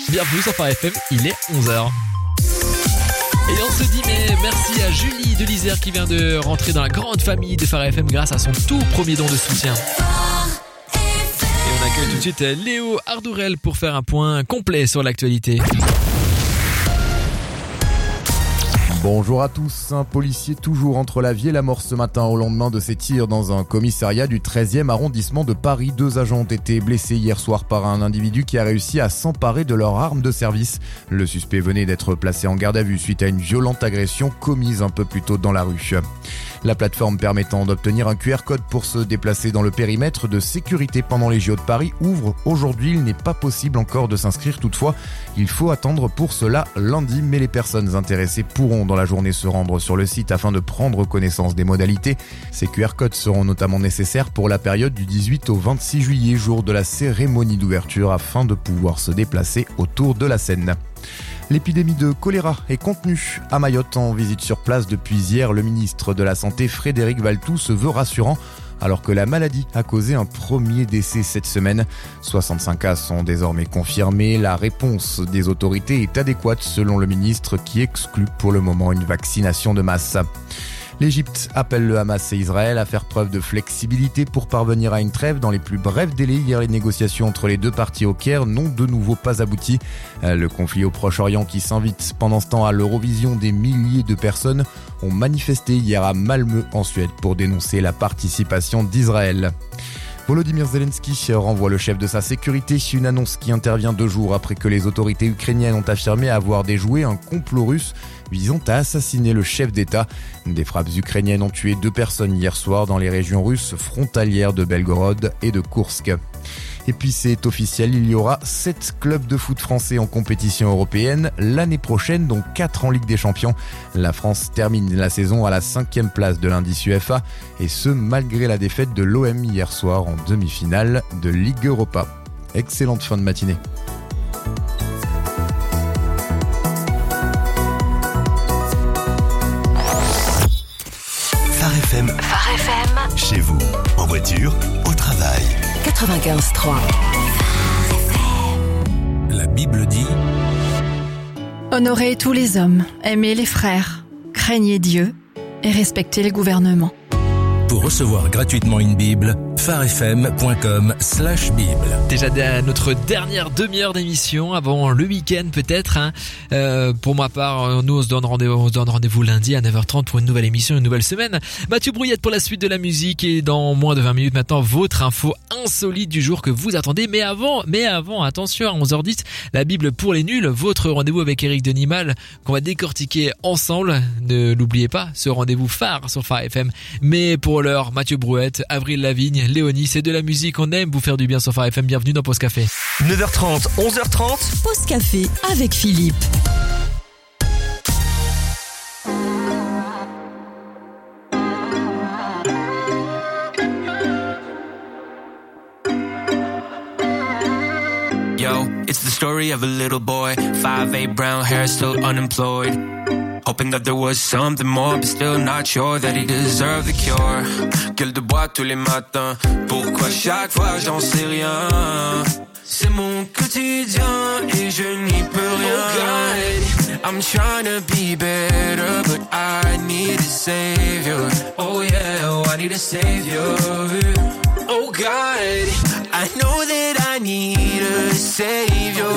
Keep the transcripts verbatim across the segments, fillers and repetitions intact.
Bienvenue sur Phare F M, il est onze heures. Et on se dit mais merci à Julie de l'Isère qui vient de rentrer dans la grande famille de Phare F M grâce à son tout premier don de soutien. Et on accueille tout de suite Léo Ardourel pour faire un point complet sur l'actualité. Bonjour à tous, un policier toujours entre la vie et la mort ce matin au lendemain de ses tirs dans un commissariat du treizième arrondissement de Paris. Deux agents ont été blessés hier soir par un individu qui a réussi à s'emparer de leur arme de service. Le suspect venait d'être placé en garde à vue suite à une violente agression commise un peu plus tôt dans la rue. La plateforme permettant d'obtenir un Q R code pour se déplacer dans le périmètre de sécurité pendant les J O de Paris ouvre aujourd'hui. Il n'est pas possible encore de s'inscrire toutefois. Il faut attendre pour cela lundi, mais les personnes intéressées pourront dans la journée se rendre sur le site afin de prendre connaissance des modalités. Ces Q R codes seront notamment nécessaires pour la période du dix-huit au vingt-six juillet, jour de la cérémonie d'ouverture, afin de pouvoir se déplacer autour de la Seine. L'épidémie de choléra est contenue à Mayotte. En visite sur place depuis hier, le ministre de la Santé, Frédéric Valletoux, se veut rassurant alors que la maladie a causé un premier décès cette semaine. soixante-cinq cas sont désormais confirmés. La réponse des autorités est adéquate selon le ministre qui exclut pour le moment une vaccination de masse. L'Égypte appelle le Hamas et Israël à faire preuve de flexibilité pour parvenir à une trêve dans les plus brefs délais. Hier, les négociations entre les deux parties au Caire n'ont de nouveau pas abouti. Le conflit au Proche-Orient qui s'invite pendant ce temps à l'Eurovision, des milliers de personnes ont manifesté hier à Malmö en Suède pour dénoncer la participation d'Israël. Volodymyr Zelensky renvoie le chef de sa sécurité, une annonce qui intervient deux jours après que les autorités ukrainiennes ont affirmé avoir déjoué un complot russe visant à assassiner le chef d'État. Des frappes ukrainiennes ont tué deux personnes hier soir dans les régions russes frontalières de Belgorod et de Koursk. Et puis c'est officiel, il y aura sept clubs de foot français en compétition européenne l'année prochaine, dont quatre en Ligue des Champions. La France termine la saison à la cinquième place de l'indice U F A, et ce malgré la défaite de l'O M hier soir en demi-finale de Ligue Europa. Excellente fin de matinée. Phare F M. Phare F M. Chez vous, en voiture, au travail. quatre-vingt-quinze trois. La Bible dit: Honorez tous les hommes, aimez les frères, craignez Dieu et respectez les gouvernements. Pour recevoir gratuitement une Bible, pharefm.com slash Bible. Déjà à notre dernière demi-heure d'émission avant le week-end peut-être. Hein. Euh, pour ma part, nous on se donne rendez-vous, on se donne rendez-vous lundi à neuf heures trente pour une nouvelle émission, une nouvelle semaine. Mathieu Brouillette pour la suite de la musique et dans moins de vingt minutes maintenant votre info insolite du jour que vous attendez. Mais avant, mais avant, attention à onze heures dix, la Bible pour les nuls, votre rendez-vous avec Eric Denimal qu'on va décortiquer ensemble. Ne l'oubliez pas, ce rendez-vous phare sur Phare F M. Mais pour l'heure, Mathieu Brouillette, Avril Lavigne, Léonie, c'est de la musique, on aime vous faire du bien sur Phare F M. Bienvenue dans Pause Café. neuf heures trente, onze heures trente. Pause Café avec Philippe. Yo, it's the story of a little boy, five eight, brown hair, still unemployed. Hoping that there was something more, but still not sure that he deserved the cure. Gueule de bois tous les matins, pourquoi chaque fois j'en sais rien? C'est mon quotidien et je n'y peux rien. Oh God, I'm trying to be better, but I need a savior. Oh yeah, oh, I need a savior. Oh God, I know that I need a savior.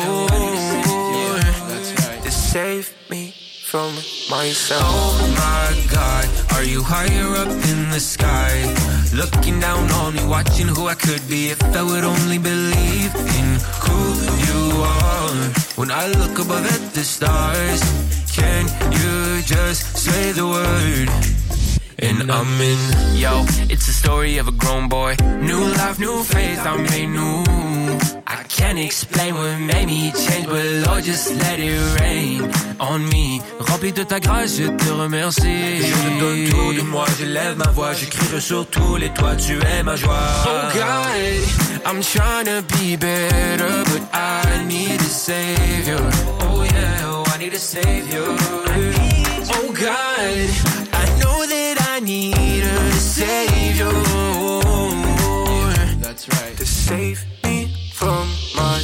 To save me from myself. Oh my God, are you higher up in the sky? Looking down on me, watching who I could be if I would only believe in who you are. When I look above at the stars, can you just say the word? And I'm in, yo, it's the story of a grown boy. New life, new faith, I'm made new. I can't explain what made me change, but Lord, just let it rain on me. Rempli de ta grâce, je te remercie. Je te donne tout de moi, j'élève ma voix, j'écris sur tous les toits, tu es ma joie. Oh God, I'm trying to be better, but I need a savior. Oh yeah, oh, I need a savior. Oh God, I know that I need a savior. That's right. To save me from myself.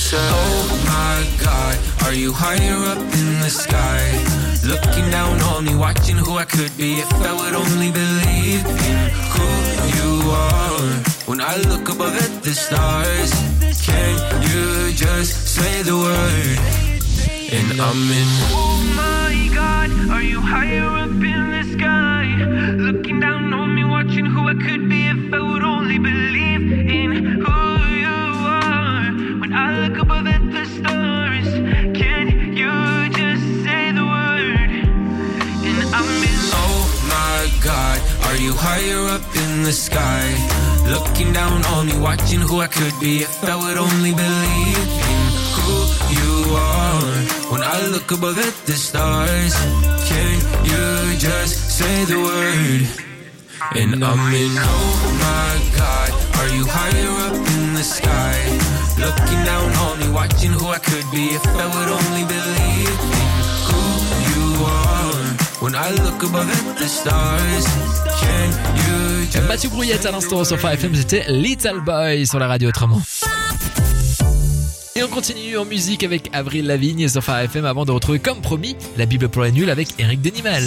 say, oh my God, are you higher up in the sky? Looking down on me, watching who I could be if I would only believe in who you are. When I look above at the stars, can you just say the word? And I'm in. Oh my God, are you higher up in the sky? Looking down on me, watching who I could be if I would only believe in who you are. When I look above at the stars, can you just say the word? And I'm in. Oh my God, are you higher up in the sky? Looking down on me, watching who I could be if I would only believe in who you are. When I look above at the stars, can you just say the word? And I'm in. Oh my God, are you higher up in the sky? Looking down on me, watching who I could be if I would only believe in who you are. When I look above at the stars, can you just... Mathieu Brouillette à l'instant sur Fire F M, c'était Little Boy sur la radio autrement. Et on continue en musique avec Avril Lavigne sur Fire F M avant de retrouver comme promis la Bible pour les nuls avec Eric Denimal.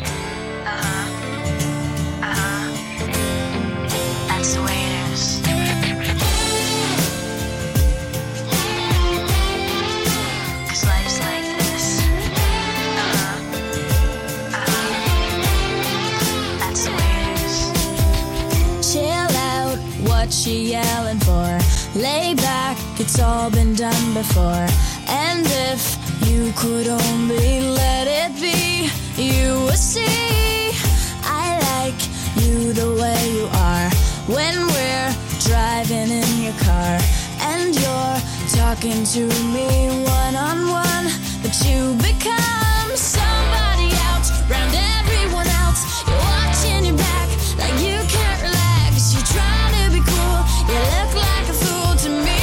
What you yelling for? Lay back, it's all been done before. And if you could only let it be, you would see I like you the way you are. When we're driving in your car and you're talking to me one on one, but you become somebody else round everyone else. You're watching your back like you can't relax. You're trying to be cool, you look like a fool to me.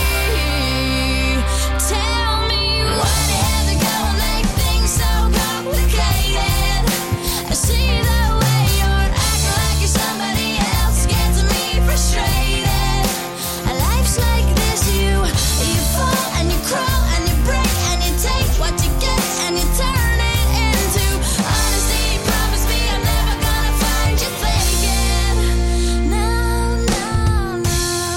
Tell me why you have to go and make things so complicated. I see the way you're acting like you're somebody else, gets me frustrated. Life's like this, you you fall and you crawl and you break and you take what you get and you turn it into honesty. Promise me I'm never gonna find you faking. No, no, no.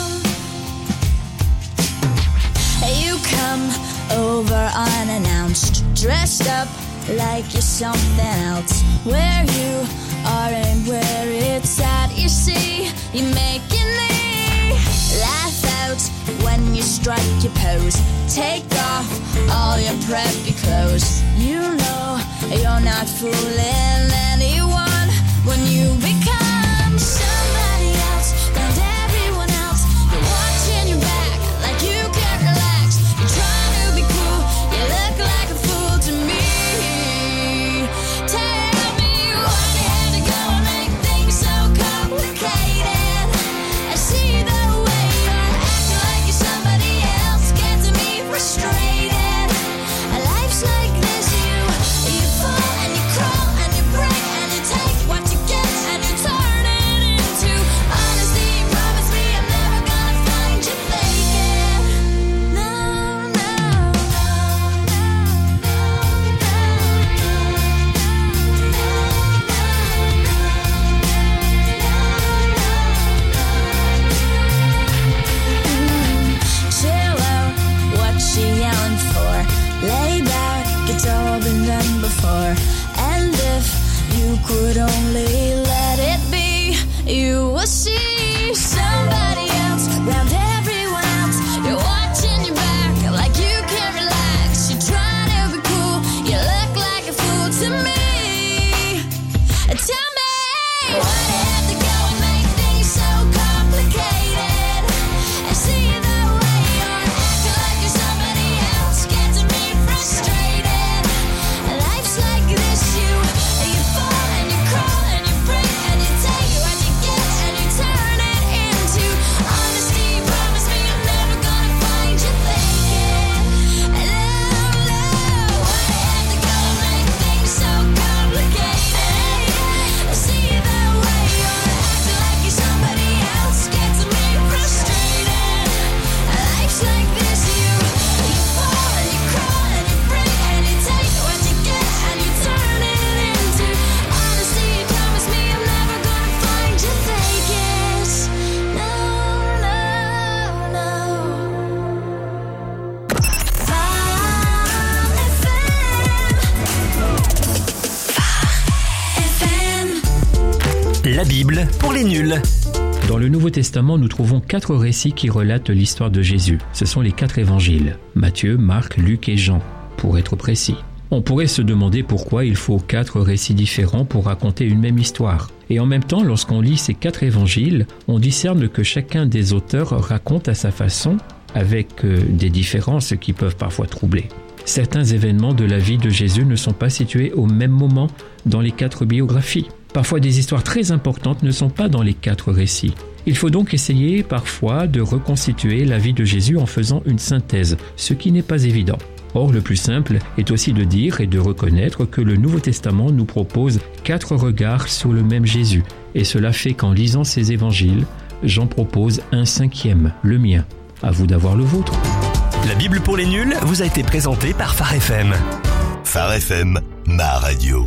You come over unannounced, dressed up like you're something else. Where you are and where it's at, you see, you're making me laugh out when you strike your pose. Take off all your preppy clothes. You know you're not fooling anyone when you become somebody else round everyone else. You're watching your back like you can't relax. You're trying to be cool, you look like a fool to me. Tell me why you had to go and make things so complicated. I see the way you're acting like you're somebody else, gets me frustrated. Life's like this, you you fall and you crawl and you break and you take what you get and you turn it into honesty. Promise me I'm never gonna find you faking. No, no, chill out, what you yelling for? Lay back, it's all been done before. And if you could only let it be, you will see somebody else round everyone else. You're watching your back like you can't relax. You're trying to be cool, you look like a fool to me. Tell me why you have to go and make things so complicated. I see the way you're acting like you're somebody else, gets me frustrated. Life's like this, you you fall and you crawl and you break and you take what you get and you turn La Bible pour les nuls. Dans le Nouveau Testament, nous trouvons quatre récits qui relatent l'histoire de Jésus. Ce sont les quatre évangiles, Matthieu, Marc, Luc et Jean, pour être précis. On pourrait se demander pourquoi il faut quatre récits différents pour raconter une même histoire. Et en même temps, lorsqu'on lit ces quatre évangiles, on discerne que chacun des auteurs raconte à sa façon, avec euh, des différences qui peuvent parfois troubler. Certains événements de la vie de Jésus ne sont pas situés au même moment dans les quatre biographies. Parfois, des histoires très importantes ne sont pas dans les quatre récits. Il faut donc essayer parfois de reconstituer la vie de Jésus en faisant une synthèse, ce qui n'est pas évident. Or, le plus simple est aussi de dire et de reconnaître que le Nouveau Testament nous propose quatre regards sur le même Jésus. Et cela fait qu'en lisant ces évangiles, j'en propose un cinquième, le mien. À vous d'avoir le vôtre. La Bible pour les nuls vous a été présentée par Phare F M. Phare F M, ma radio.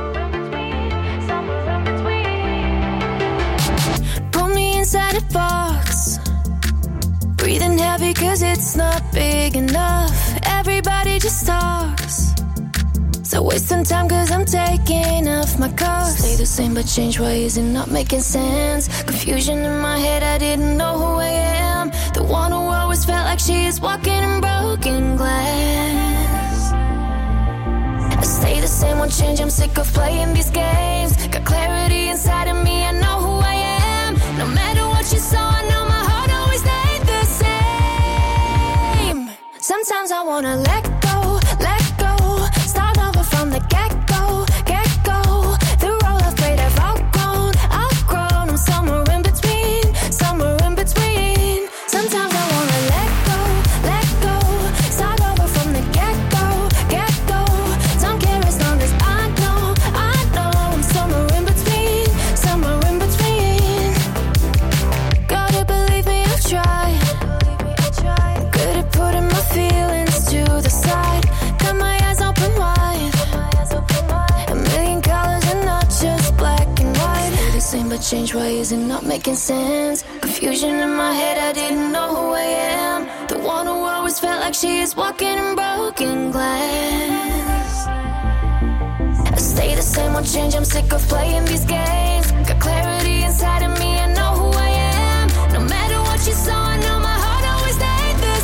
Put me inside a box, breathing heavy cause it's not big enough. Everybody just talks, so wasting time cause I'm taking off my cuffs. Stay the same but change ways and not making sense. Confusion in my head, I didn't know who I am. The one who always felt like she is walking in broken glass. I stay the same, won't change, I'm sick of playing these games. Got clarity inside of me, I know who I am. No matter what you saw, I know my heart always stayed the same. Sometimes I wanna let go, let go. Start over from the get-go, get-go. The role I've played I've outgrown, outgrown. I'm somewhere in between, somewhere in between. Sometimes I wanna let go, let go. Start over from the get-go, get-go. Don't care as long as I know, I know. I'm somewhere in between, somewhere in between. Gotta believe me, I've tried. Good at putting my feelings to the side. Got my eyes open wide. A million colors and not just black and white. Stay the same but change ways and not making sense. Confusion in my head, I didn't know who I am. The one who always felt like she is walking in broken glass. I stay the same, won't change, I'm sick of playing these games. Got clarity inside of me, I know who I am. No matter what you saw, I know my heart always stayed the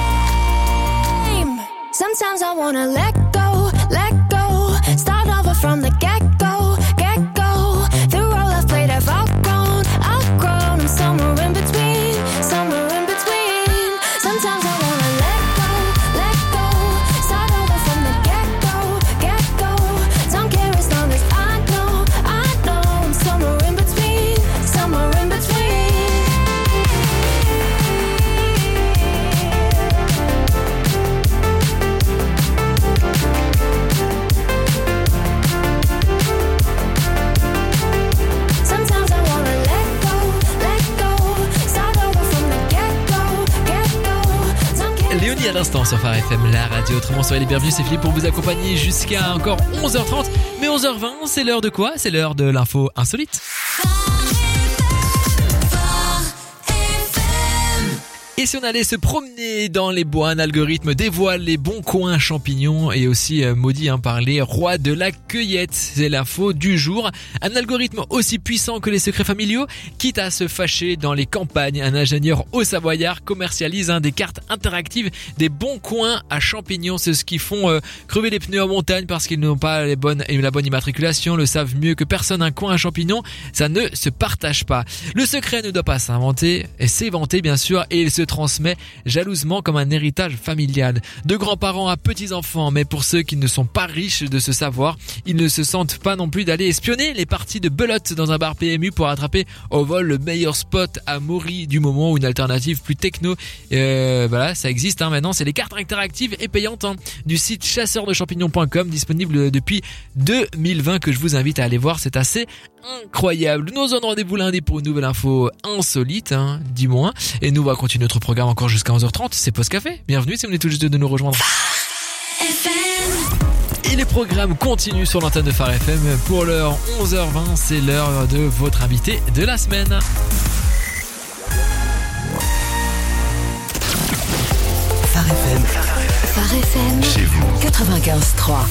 same. Sometimes I wanna let go, let go. Start over from the get-go, get-go. The role I've played I've outgrown, outgrown. I'm somewhere in between, somewhere in between. Sometimes I wanna let go, let go. Start over from the get-go, get-go. Don't care as long as I know, I know. I'm somewhere in between, somewhere in between. Sometimes I wanna let go, let go. Start over from the get-go, get-go. Don't care. Léonie à l'instant sur Phare F M, la radio. Autrement, soyez les bienvenus, c'est Philippe pour vous accompagner jusqu'à encore onze heures trente. Mais onze heures vingt, c'est l'heure de quoi? C'est l'heure de l'info insolite. Et si on allait se promener dans les bois, un algorithme dévoile les bons coins champignons et aussi euh, maudit hein, par les rois de la cueillette. C'est l'info du jour. Un algorithme aussi puissant que les secrets familiaux, quitte à se fâcher dans les campagnes. Un ingénieur haut-savoyard commercialise hein, des cartes interactives des bons coins à champignons. C'est ce qui font euh, crever les pneus en montagne parce qu'ils n'ont pas les bonnes, la bonne immatriculation, le savent mieux que personne. Un coin à champignons, ça ne se partage pas. Le secret ne doit pas s'inventer, et s'éventer bien sûr, et il se transmet jalousement comme un héritage familial. De grands-parents à petits-enfants, mais pour ceux qui ne sont pas riches de ce savoir, ils ne se sentent pas non plus d'aller espionner les parties de belote dans un bar P M U pour attraper au vol le meilleur spot à Maury du moment ou une alternative plus techno. Euh, voilà, ça existe hein, maintenant, c'est les cartes interactives et payantes hein, du site chasseur de champignons point com, disponible depuis deux mille vingt, que je vous invite à aller voir, c'est assez incroyable. Nous on rendez-vous lundi pour une nouvelle info insolite, hein, dis moins, et nous on va continuer notre programme encore jusqu'à onze heures trente, c'est Pause Café. Bienvenue si vous venez tout juste de nous rejoindre. Et les programmes continuent sur l'antenne de Phare F M. Pour l'heure onze heures vingt, c'est l'heure de votre invité de la semaine. Phare F M. Phare F M. Chez vous. quatre-vingt-quinze trois.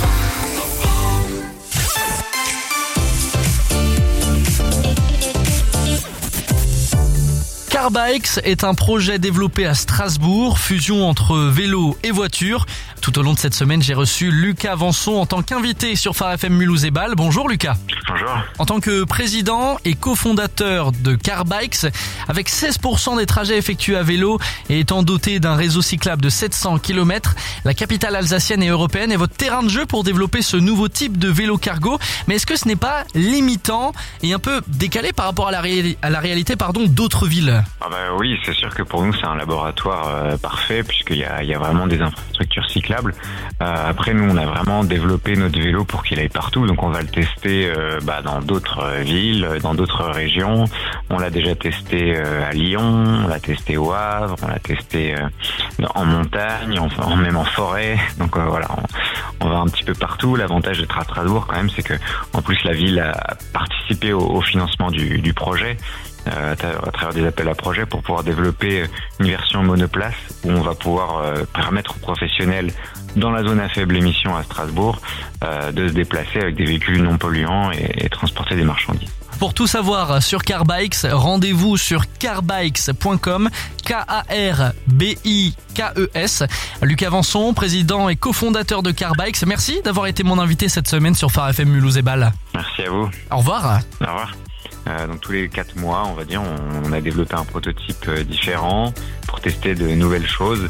Carbikes est un projet développé à Strasbourg, fusion entre vélo et voiture. Tout au long de cette semaine, j'ai reçu Lucas Vanson en tant qu'invité sur Phare F M Mulhouse et Bâle. Bonjour Lucas. Bonjour. En tant que président et cofondateur de Carbikes, avec seize pour cent des trajets effectués à vélo et étant doté d'un réseau cyclable de sept cents kilomètres, la capitale alsacienne et européenne est votre terrain de jeu pour développer ce nouveau type de vélo cargo. Mais est-ce que ce n'est pas limitant et un peu décalé par rapport à la, ré- à la réalité pardon, d'autres villes ? Ah bah oui, c'est sûr que pour nous c'est un laboratoire euh, parfait puisqu'il y a, il y a vraiment des infrastructures cyclables. Euh, après nous on a vraiment développé notre vélo pour qu'il aille partout, donc on va le tester euh, bah, dans d'autres villes, dans d'autres régions. On l'a déjà testé euh, à Lyon, on l'a testé au Havre, on l'a testé euh, en montagne, en, même en forêt. Donc euh, voilà, on, on va un petit peu partout. L'avantage d'être à Strasbourg quand même, c'est que en plus la ville a participé au, au financement du, du projet. Euh, à travers des appels à projets pour pouvoir développer une version monoplace où on va pouvoir euh, permettre aux professionnels dans la zone à faible émission à Strasbourg euh, de se déplacer avec des véhicules non polluants et, et transporter des marchandises. Pour tout savoir sur Carbikes, rendez-vous sur carbikes point com, K A R B I K E S. Lucas Vanson, président et cofondateur de Carbikes, merci d'avoir été mon invité cette semaine sur Phare F M Mulhouse et Bâle. Merci à vous. Au revoir. Au revoir. Euh, donc tous les quatre mois, on va dire, on, on a développé un prototype euh, différent pour tester de nouvelles choses.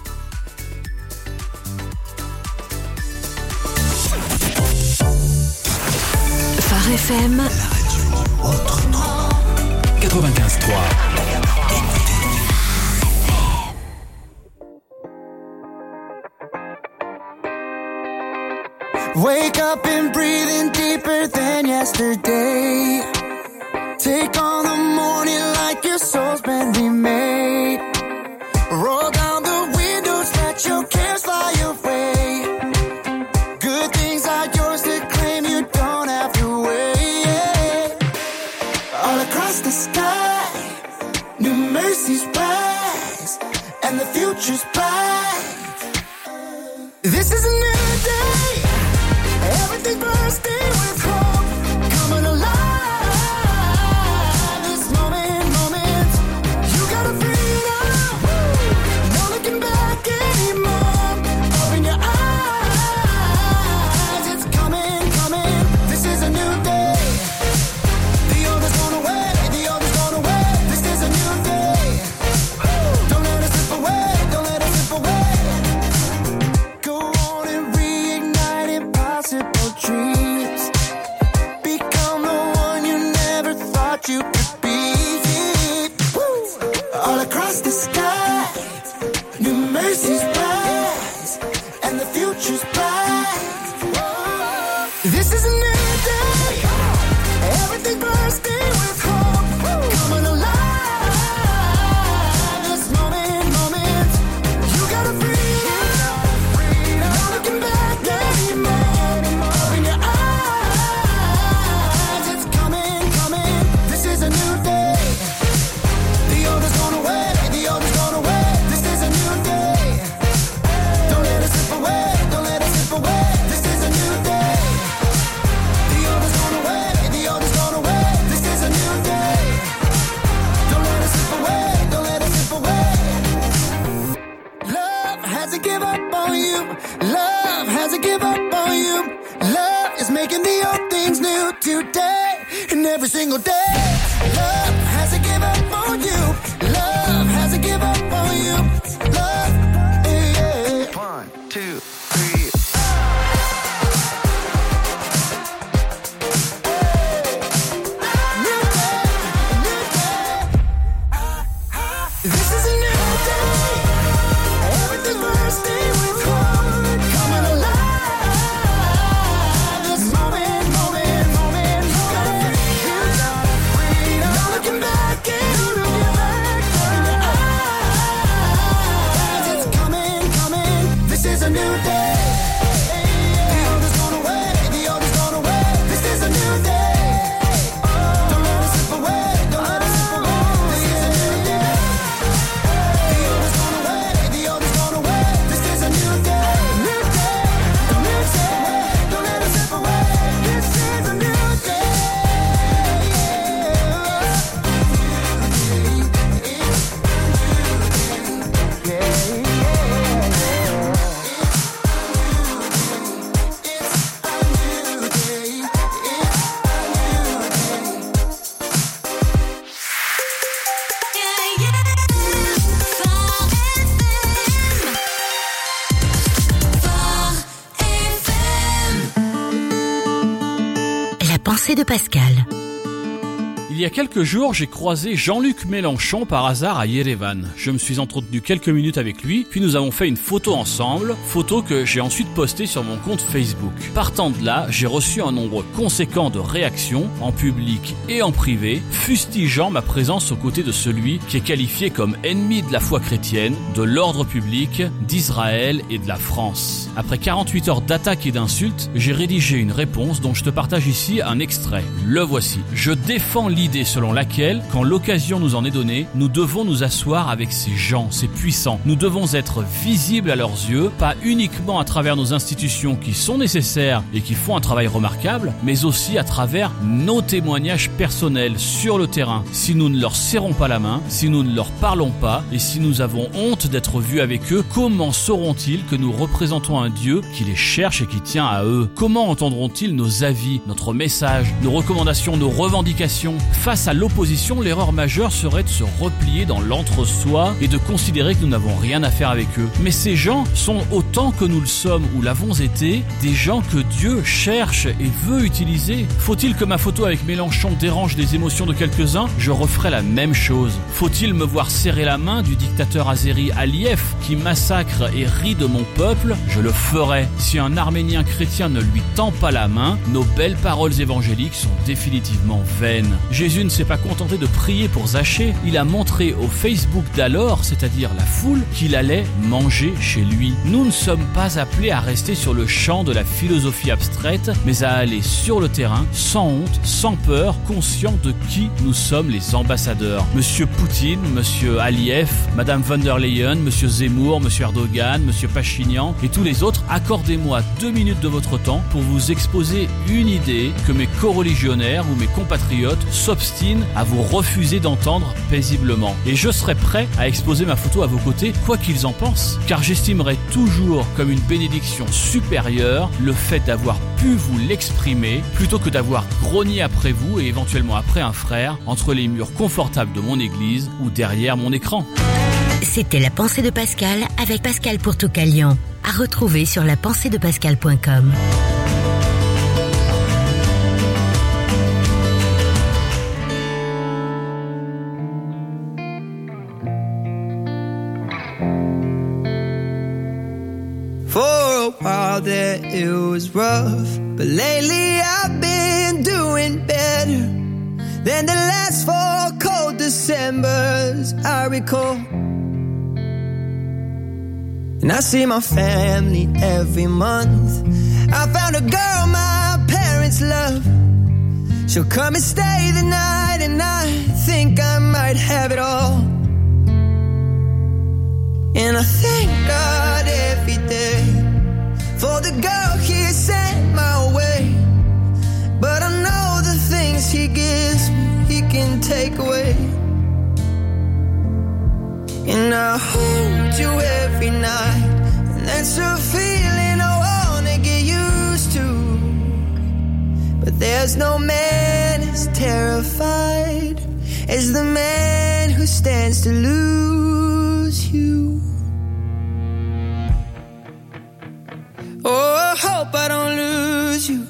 Phare F M, La radio autrement. quatre-vingt-quinze trois. Wake up and breathe in deeper than yesterday. Take on the morning like your soul's been remade. Roll down the windows, let your cares fly away. Good things are yours to claim, you don't have to wait. All across the sky, new mercies rise, and the future's bright. This is a new day, everything's bursting with hope, coming alive. You could be all across the sky. New mercies rise, and the future's bright. This is a new day, everything bursting with hope, coming alive. This moment, moment, you gotta breathe, no looking back anymore. Open your eyes, it's coming, coming. This is a new day. The old is gone away. The old is gone away. This is a new day. Don't let it slip away. Don't let it slip away. This is a new day. The old is gone away. The old is gone away. This is a new day. Don't let it slip away. Don't let it slip away. Love hasn't give up on you. Love hasn't give up on you. Love is making the old things new today and every single day. Love hasn't give up on you. Love hasn't give up on you. Love, yeah, yeah. One, two, three. New day, new day. This is a new day. Everything's bursting with hope, coming alive. This moment, moment, moment. You gotta breathe, you gotta breathe. No looking back, ain't looking back. pensée de Pascal. Il y a quelques jours, j'ai croisé Jean-Luc Mélenchon par hasard à Yerevan. Je me suis entretenu quelques minutes avec lui, puis nous avons fait une photo ensemble, photo que j'ai ensuite postée sur mon compte Facebook. Partant de là, j'ai reçu un nombre conséquent de réactions, en public et en privé, fustigeant ma présence aux côtés de celui qui est qualifié comme ennemi de la foi chrétienne, de l'ordre public, d'Israël et de la France. Après quarante-huit heures d'attaques et d'insultes, j'ai rédigé une réponse dont je te partage ici un extrait. Le voici. Je défends l'idée selon laquelle, quand l'occasion nous en est donnée, nous devons nous asseoir avec ces gens, ces puissants. Nous devons être visibles à leurs yeux, pas uniquement à travers nos institutions qui sont nécessaires et qui font un travail remarquable, mais aussi à travers nos témoignages personnels sur le terrain. Si nous ne leur serrons pas la main, si nous ne leur parlons pas et si nous avons honte d'être vus avec eux, comment sauront-ils que nous représentons un Dieu qui les cherche et qui tient à eux? Comment entendront-ils nos avis, notre message, nos recommandations, nos revendications? Face à l'opposition, l'erreur majeure serait de se replier dans l'entre-soi et de considérer que nous n'avons rien à faire avec eux. Mais ces gens sont, autant que nous le sommes ou l'avons été, des gens que Dieu cherche et veut utiliser. Faut-il que ma photo avec Mélenchon dérange les émotions de quelques-uns? Je referai la même chose. Faut-il me voir serrer la main du dictateur azéri Aliyev qui massacre et rit de mon peuple? Je le ferai. Si un Arménien chrétien ne lui tend pas la main, nos belles paroles évangéliques sont définitivement vaines. Jésus ne s'est pas contenté de prier pour Zachée, il a montré au Facebook d'alors, c'est-à-dire la foule, qu'il allait manger chez lui. Nous ne sommes pas appelés à rester sur le champ de la philosophie abstraite, mais à aller sur le terrain, sans honte, sans peur, conscients de qui nous sommes les ambassadeurs. Monsieur Poutine, Monsieur Aliyev, Madame von der Leyen, Monsieur Zemmour, Monsieur Erdogan, Monsieur Pachinian et tous les autres, accordez-moi deux minutes de votre temps pour vous exposer une idée que mes coreligionnaires ou mes compatriotes s'obstinent à vous refuser d'entendre paisiblement. Et je serai prêt à exposer ma photo à vos côtés, quoi qu'ils en pensent, car j'estimerai toujours comme une bénédiction supérieure le fait d'avoir pu vous l'exprimer, plutôt que d'avoir grogné après vous et éventuellement après un frère, entre les murs confortables de mon église ou derrière mon écran. C'était La Pensée de Pascal avec Pascal Pourtoukalian, à retrouver sur la pensée de pascal point com. For a while there it was rough, but lately I've been doing better than the last four cold Decembers I recall. And I see my family every month. I found a girl my parents love. She'll come and stay the night, and I think I might have it all. And I thank God every day for the girl He sent my way. But I know the things He gives me, He can take away. And I hold you every night, and that's a feeling I wanna get used to. But there's no man as terrified as the man who stands to lose you. Oh, I hope I don't lose you.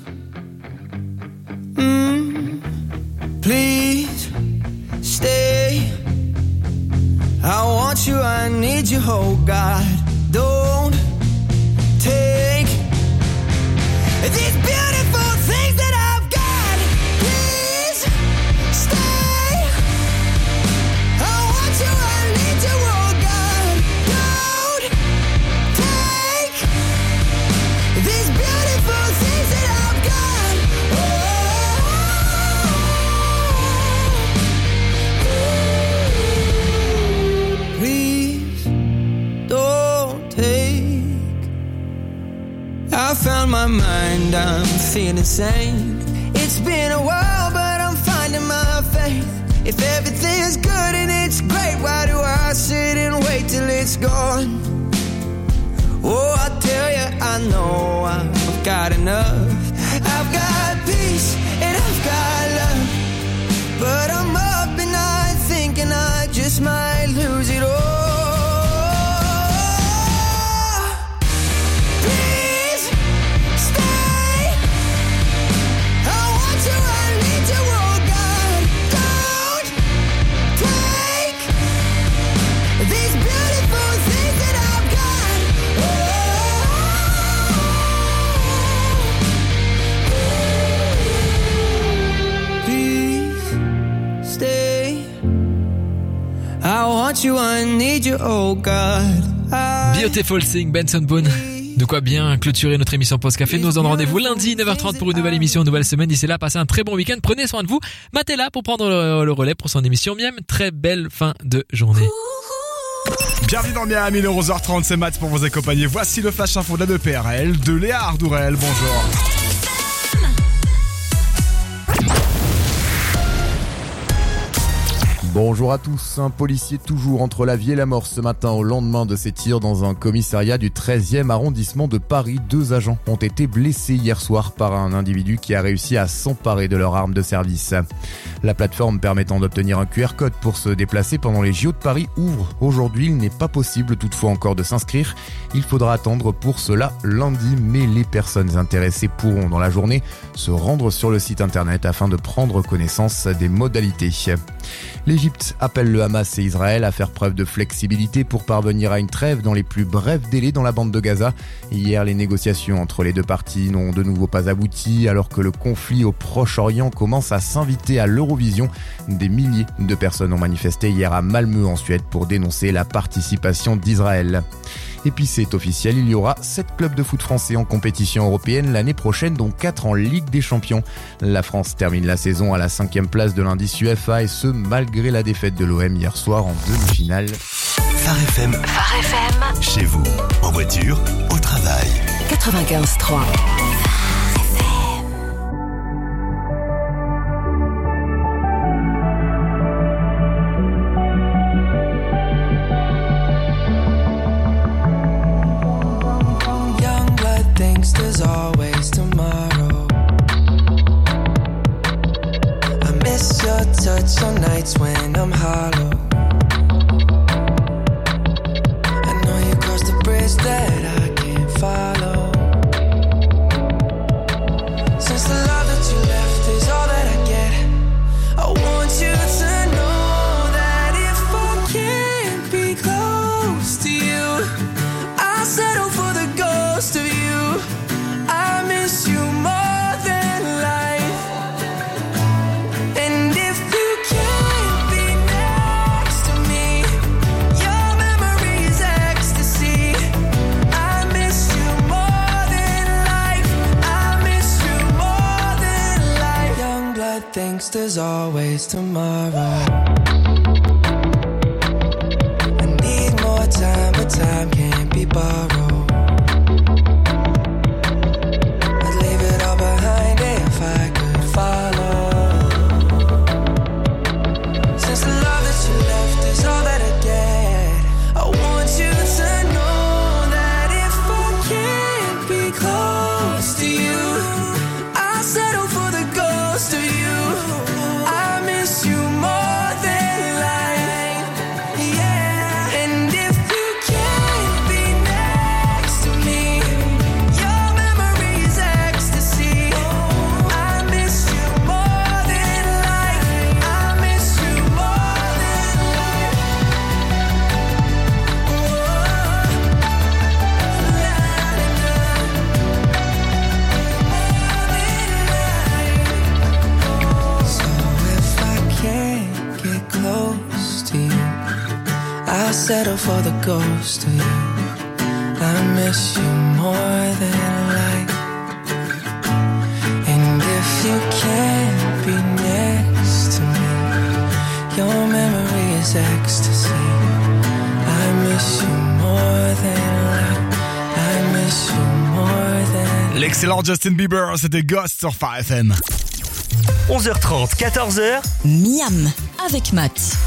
Mm, please stay. I want you, I need you, oh God. Don't take these beautiful things that I've got. Please stay. I want you, I need you, oh God. Don't take these beautiful things that I've got. Oh, please don't take. I found my mind, I'm feeling sane. It's been a while, but I'm finding my faith. If everything's good and it's great, why do I sit and wait till it's gone? Oh, I tell you, I know I've got enough. I've got peace and I've got love. But I'm up and I'm thinking I just might lose it all. Please stay. I want you. want you, I need you, oh God. I... Beautiful Thing, Benson Boone. De quoi bien clôturer notre émission Pause Café. Nous on donne rendez-vous lundi neuf heures trente pour une nouvelle émission, une nouvelle semaine. D'ici là, passez un très bon week-end. Prenez soin de vous. Matt est là pour prendre le, le relais pour son émission Miam. Très belle fin de journée. Bienvenue dans Miam, il est onze heures trente, c'est Matt pour vous accompagner. Voici le flash info de la deux P R L de Léa Ardourel. Bonjour. Bonjour à tous. Un policier toujours entre la vie et la mort ce matin au lendemain de ces tirs dans un commissariat du treizième arrondissement de Paris. Deux agents ont été blessés hier soir par un individu qui a réussi à s'emparer de leur arme de service. La plateforme permettant d'obtenir un Q R code pour se déplacer pendant les J O de Paris ouvre. Aujourd'hui, il n'est pas possible toutefois encore de s'inscrire. Il faudra attendre pour cela lundi, mais les personnes intéressées pourront dans la journée se rendre sur le site internet afin de prendre connaissance des modalités. L'Égypte appelle le Hamas et Israël à faire preuve de flexibilité pour parvenir à une trêve dans les plus brefs délais dans la bande de Gaza. Hier, les négociations entre les deux parties n'ont de nouveau pas abouti alors que le conflit au Proche-Orient commence à s'inviter à l'Eurovision. Des milliers de personnes ont manifesté hier à Malmö en Suède pour dénoncer la participation d'Israël. Et puis c'est officiel, il y aura sept clubs de foot français en compétition européenne l'année prochaine, dont quatre en Ligue des Champions. La France termine la saison à la cinquième place de l'indice U F A et ce malgré la défaite de l'O M hier soir en demi-finale. Phare F M. Phare F M. Chez vous, en voiture, au travail. quatre-vingt-quinze trois. There's always tomorrow. I miss your touch on nights when I'm hollow. I know you crossed the bridge that I can't follow. Since the love that you left is all that I get, I want you to know that if I can't be close to you, I'll settle for the ghost of you. I miss you more than life. And if you can't be next to me, your memory is ecstasy. I miss you more than life. I miss you more than life. Young blood thinks there's always tomorrow. I need more time, but time can't be borrowed. If I could follow, since the love that you left is all that I get, I want you to know that if I can't be close to you, I'll settle for the ghost of you. I miss you more than life, yeah. And if you can't be next to me, your memory is ecstasy. I'll settle for the ghost of you. I miss you more than life. And if you can't be next to me, your memory is ecstasy. I miss you more than life. I miss you more than. L'excellent Justin Bieber, c'était Ghost sur Phare F M. onze heures trente, quatorze heures. Miam avec Matt.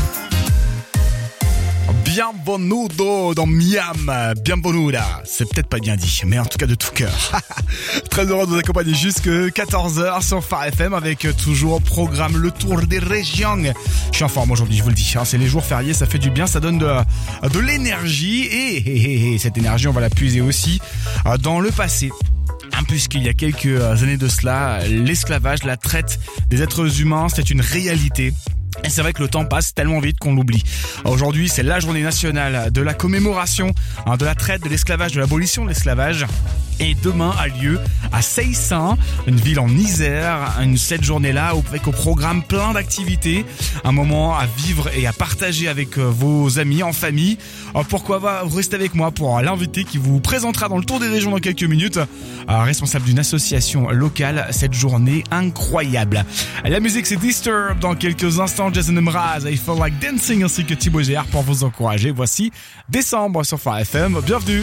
Bienvenuto dans Miam, bienvenuda, c'est peut-être pas bien dit, mais en tout cas de tout cœur. Très heureux de vous accompagner jusque quatorze heures sur Phare F M avec toujours au programme le tour des régions. Je suis en forme aujourd'hui, je vous le dis, hein, c'est les jours fériés, ça fait du bien, ça donne de, de l'énergie et, et, et cette énergie on va la puiser aussi dans le passé. Puisqu'il y a quelques années de cela, l'esclavage, la traite des êtres humains, c'est une réalité. Et c'est vrai que le temps passe tellement vite qu'on l'oublie. Aujourd'hui, c'est la journée nationale de la commémoration hein, de la traite, de l'esclavage, de l'abolition de l'esclavage. Et demain a lieu à Seissin, une ville en Isère, une cette journée-là avec au programme plein d'activités, un moment à vivre et à partager avec vos amis en famille. Alors pourquoi pas, vous restez avec moi pour l'invité qui vous présentera dans le tour des régions dans quelques minutes, responsable d'une association locale, cette journée incroyable. La musique c'est Disturb, dans quelques instants Jason Mraz, I Feel Like Dancing ainsi que Thibaut G R pour vous encourager. Voici Décembre sur Phare F M, bienvenue.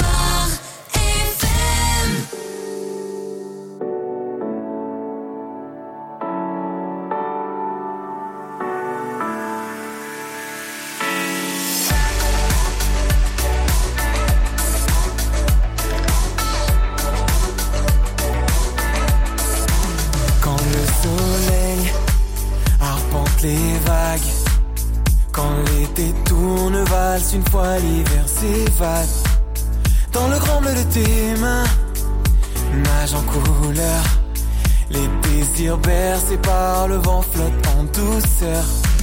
Une fois l'hiver s'évade dans le grand bleu de tes mains, nage en couleur. Les désirs bercés par le vent flottent en douceur.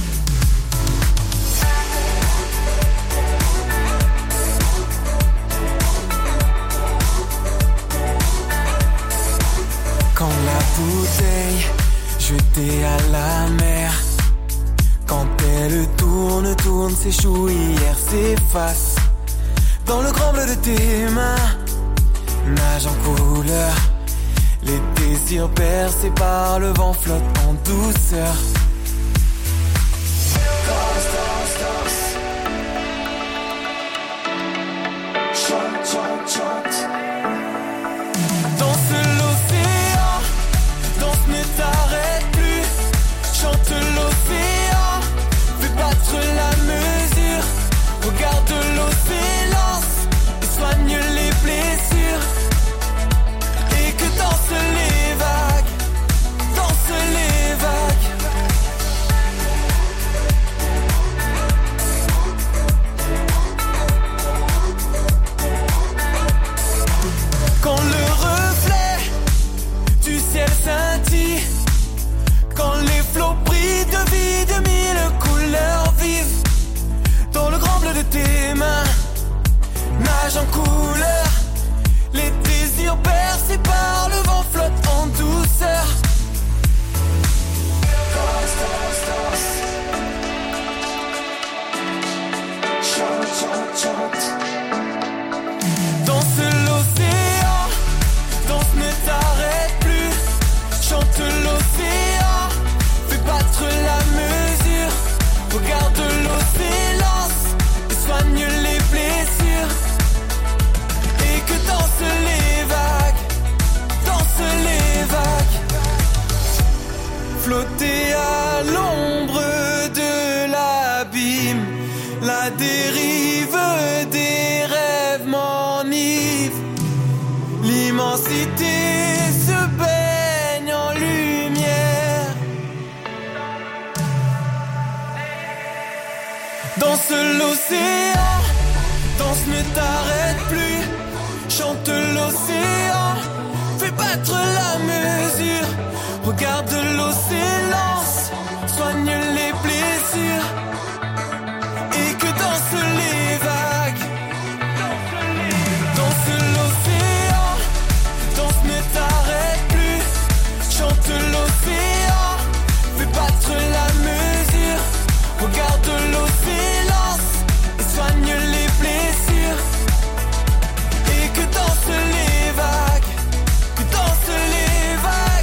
Quand la bouteille jetée à la mer, quand elle tourne, tourne, s'échoue, hier s'efface. Dans le grand bleu de tes mains, nage en couleur. Les désirs percés par le vent flottent en douceur. Danse, danse, danse. Chante, chante, chante. Danse l'océan, danse ne t'arrête plus. Chante l'océan, fais battre la mesure. Regarde l'eau s'élance et soigne les blessures. Et que dansent les vagues, dansent les vagues. Quand le reflet du ciel scintille, quand les flots brillent de vie de mille couleurs vives, dans le grand bleu de tes mains, nage en couleur. Les désirs bercés par le vent flottent en douceur. Danse, danse, danse. Chante, chante, chante. Danse l'océan, danse ne t'arrête plus. Chante l'océan, fais battre la mesure. Regarde l'eau s'élance et soigne les blessures. Et que dansent les vagues, dansent les vagues. Flotter à l'ombre de l'abîme, la dérive des rêves m'enivre. L'immensité se baigne en lumière. Danse l'océan, danse ne t'arrête plus. Chante l'océan, fais battre la mesure. Regarde l'eau s'élance, soigne les blessures. Et que dansent les vagues, danse l'océan, danse ne t'arrête plus. Chante l'océan, fais battre la mesure. Regarde l'eau s'élance et soigne les blessures. Et que dansent les vagues, que dansent les vagues.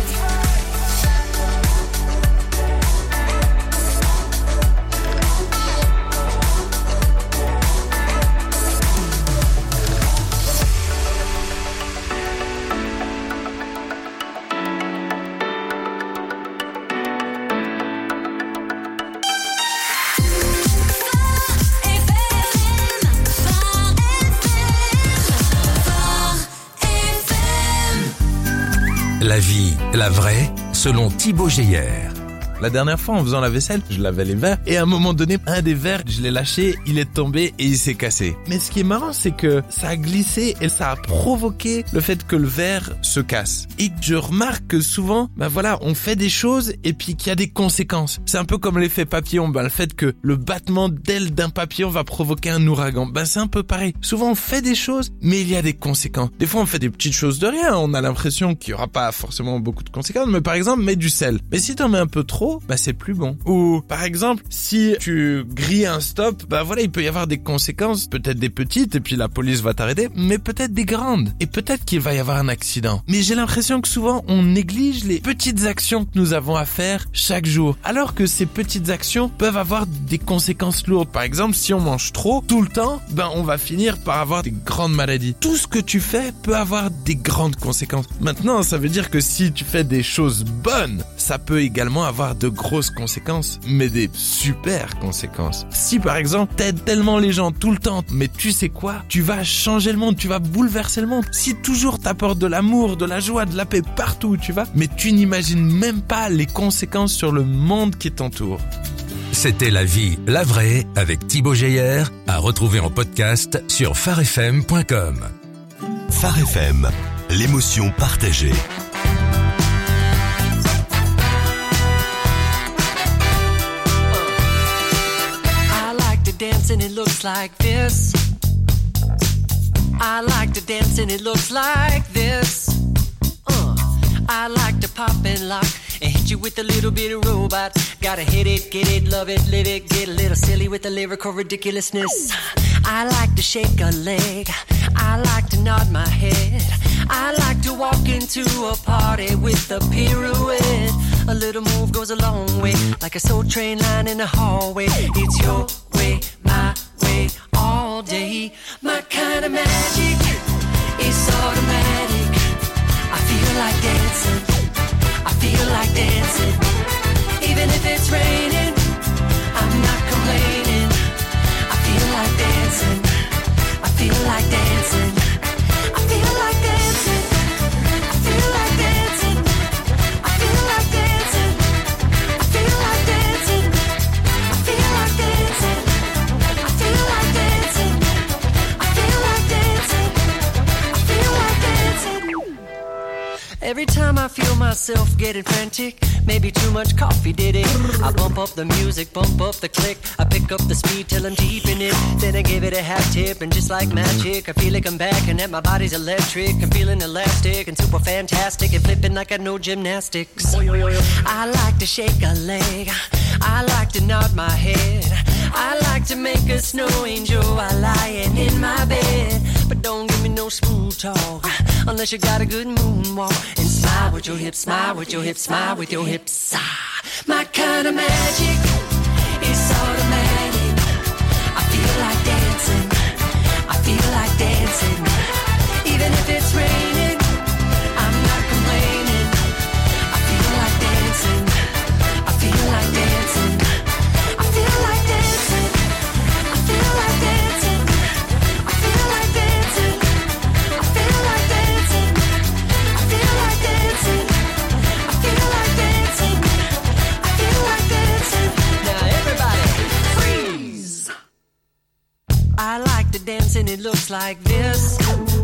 La vie, la vraie, selon Thibaut G R. La dernière fois, en faisant la vaisselle, je lavais les verres et à un moment donné, un des verres, je l'ai lâché, il est tombé et il s'est cassé. Mais ce qui est marrant, c'est que ça a glissé et ça a provoqué le fait que le verre se casse. Et je remarque que souvent, ben voilà, on fait des choses et puis qu'il y a des conséquences. C'est un peu comme l'effet papillon, ben le fait que le battement d'aile d'un papillon va provoquer un ouragan. Ben c'est un peu pareil. Souvent on fait des choses, mais il y a des conséquences. Des fois on fait des petites choses de rien, on a l'impression qu'il y aura pas forcément beaucoup de conséquences, mais par exemple, mets du sel. Mais si t'en mets un peu trop, ben c'est plus bon. Ou par exemple, si tu grilles un stop, ben voilà, il peut y avoir des conséquences, peut-être des petites, et puis la police va t'arrêter, mais peut-être des grandes. Et peut-être qu'il va y avoir un accident. Mais j'ai l'impression que souvent on néglige les petites actions que nous avons à faire chaque jour. Alors que ces petites actions peuvent avoir des conséquences lourdes. Par exemple, si on mange trop tout le temps, ben on va finir par avoir des grandes maladies. Tout ce que tu fais peut avoir des grandes conséquences. Maintenant, ça veut dire que si tu fais des choses bonnes, ça peut également avoir de grosses conséquences, mais des super conséquences. Si par exemple, t'aides tellement les gens tout le temps, mais tu sais quoi? Tu vas changer le monde, tu vas bouleverser le monde. Si toujours t'apportes de l'amour, de la joie, de la paix partout où tu vas, mais tu n'imagines même pas les conséquences sur le monde qui t'entoure. C'était La Vie, la vraie, avec Thibaut Geyer, à retrouver en podcast sur phare f m point com. Phare F M, l'émotion partagée. I like to dance and it looks like this. I like to dance and it looks like this. Uh, I like to pop and lock and hit you with a little bit of robot. Gotta hit it, get it, love it, live it, get a little silly with the lyrical ridiculousness. I like to shake a leg, I like to nod my head, I like to walk into a party with a pirouette. A little move goes a long way, like a soul train line in the hallway. It's your way, my way, all day. My kind of magic is automatic. I feel like dancing, I feel like dancing. Even if it's raining, I'm not complaining. I feel like dancing, I feel like dancing. I feel like dancing, I feel like dancing. I feel like dancing, I feel like dancing. I feel like dancing, I feel like dancing. I feel like dancing, I feel like dancing. Every time I feel myself getting frantic, maybe too much coffee did it. I bump up the music, bump up the click. I pick up the speed till I'm deep in it. Then I give it a half tip and just like magic, I feel like I'm back and that my body's electric. I'm feeling elastic and super fantastic and flipping like I know gymnastics. I like to shake a leg, I like to nod my head, I like to make a snow angel while lying in my bed. But don't give me no smooth talk unless you got a good moonwalk. And smile with your hips, smile with your hips, smile with your hips. Ah, my kind of magic is automatic. I feel like dancing, I feel like dancing. Even if it's raining, I'm not complaining. I feel like dancing, I feel like dancing. I feel like dancing, I feel like dancing. I feel like dancing, I feel like dancing. I feel like dancing, I feel like dancing. I feel like dancing. Now everybody freeze. I like to dance and it looks like this.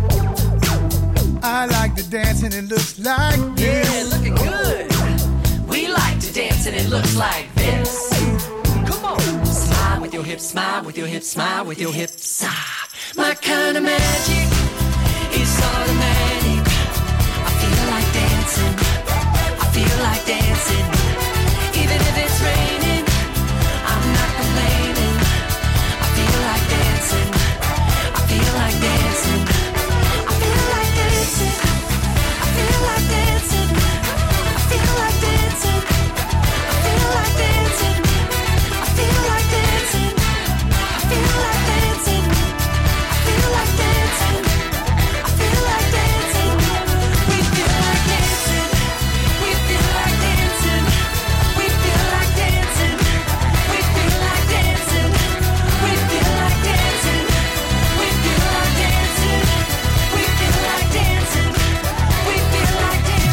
I like to dance and it looks like this. Yeah, looking good. We like to dance and it looks like this. Come on. Smile with your hips, smile with your hips, smile with your hips. Ah, my kind of magic is automatic. I feel like dancing, I feel like dancing. Even if it's raining, I'm not complaining. I feel like dancing, I feel like dancing. I feel like dancing, I feel like dancing. I feel like dancing, I feel like dancing. I feel like dancing, I feel like dancing. I feel like dancing, I feel like dancing.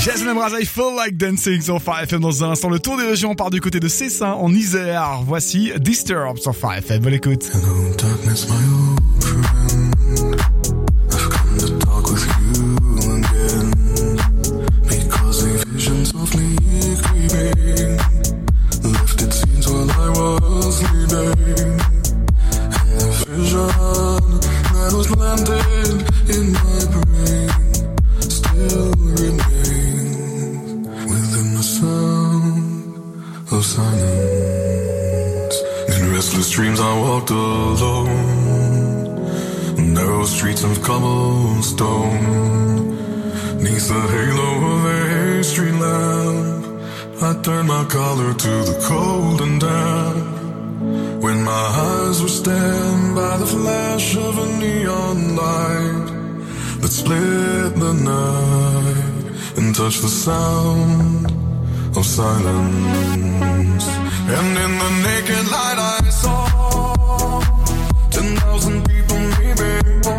Jason Mraz, I Feel Like Dancing sur Fire F M. Dans un instant, le tour des régions, on part du côté de Cessin en Isère. Voici Disturbed sur Fire F M. Bonne écoute. Hello, darkness, my old friend. I've come to talk with you again. Because a vision softly creeping left its scenes while I was sleeping. And the vision that was landed in my brain still remains within the sound of silence. In restless dreams I walked alone, narrow streets of cobblestone. Neath the halo of a street lamp, I turned my collar to the cold and damp. When my eyes were stabbed by the flash of a neon light that split the night and touched the sound of silence. And in the naked light I saw ten thousand people maybe,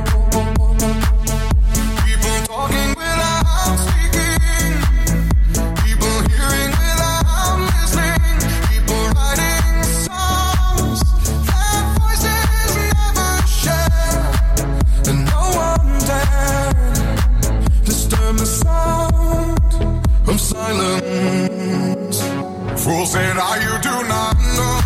people talking without speaking, people hearing without listening, people writing songs that voices never share, and no one dared disturb the sound of silence. Fools said, "Ah, you do not know.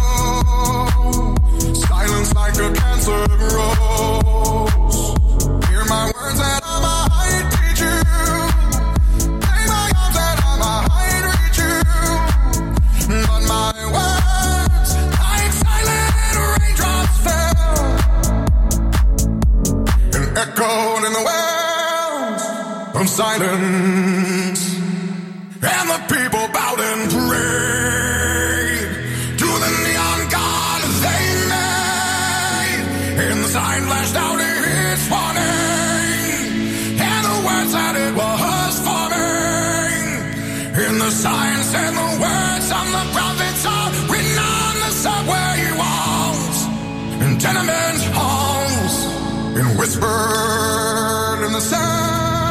Silence like a cancer grows. Hear my words that I might teach you. Play my arms that I might reach you. But my words, like silent raindrops, fell and echoed in the wells of silence. And the people bowed and prayed to the neon god they made. And the sign flashed out its warning, and the words that it was forming. And the sign said the words of the prophets are written on the subway walls and tenement halls, and whispered in the sound